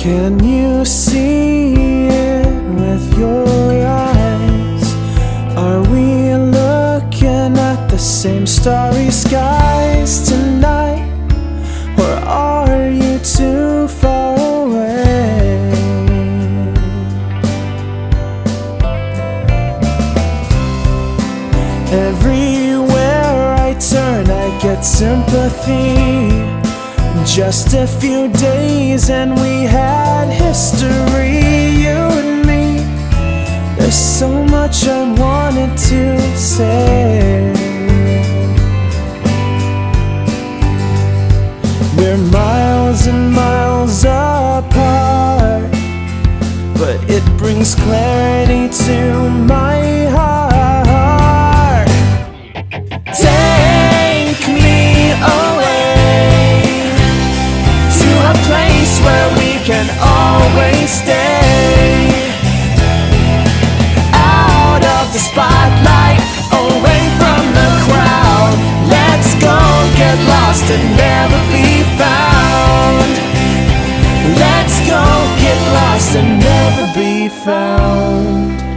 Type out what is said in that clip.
Can you see it with your eyes? Are we looking at the same starry skies tonight? Or are you too far away? Everywhere I turn I get sympathy. Just a few days and we had history, you and me. There's so much I wanted to say. We're miles and miles apart, but it brings clarity to my heart. Take me away to a place where we can always stay, out of the spotlight, away from the crowd. Let's go get lost and never be found. Let's go get lost and never be found.